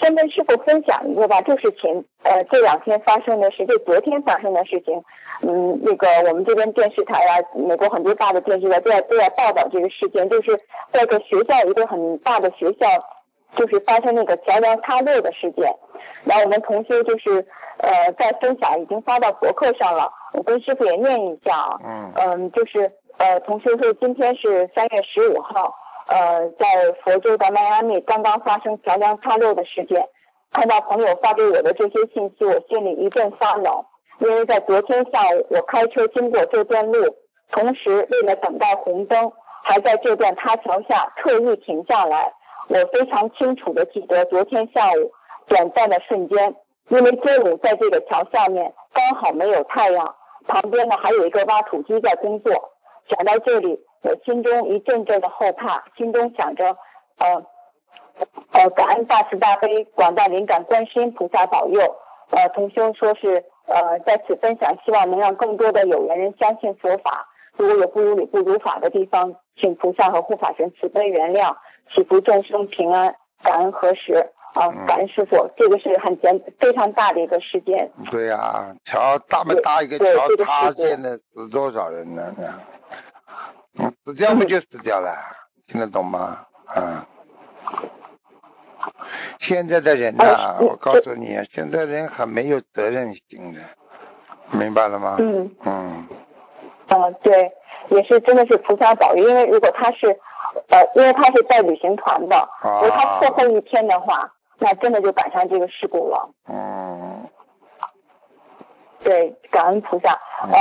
先跟师傅分享一个吧，就是这2天发生的事，就昨天发生的事情。那个我们这边电视台啊，美国很多大的电视台都在报道这个事件，就是在一个学校，一个很大的学校，就是发生那个桥梁塌落的事件。然后我们同修就是在分享，已经发到博客上了，我跟师傅也念一下啊。就是同修说今天是3月15号。在佛州的迈阿密刚刚发生桥梁塌落的事件，看到朋友发给我的这些信息，我心里一阵发冷，因为在昨天下午我开车经过这段路，同时为了等待红灯，还在这段塌桥下特意停下来。我非常清楚的记得昨天下午短暂的瞬间，因为中午在这个桥下面刚好没有太阳，旁边呢还有一个挖土机在工作。想到这里，我心中一阵阵的后怕，心中想着感恩大慈大悲广大灵感观世音菩萨保佑。同修说是在此分享，希望能让更多的有缘人相信佛法，如果有不如理不如法的地方，请菩萨和护法神慈悲原谅，祈福众生平安，感恩合十。感恩师傅，这个是非常大的一个事件。 对呀，桥大么大一个桥塌，现在死多少人呢？死掉不就死掉了，听得懂吗？现在的人呐，我告诉你，现在人很没有责任心的，明白了吗？ 对，也是真的是菩萨保佑，因为如果他是因为他是带旅行团的，如果他错后一天的话，那真的就赶上这个事故了。对，感恩菩萨。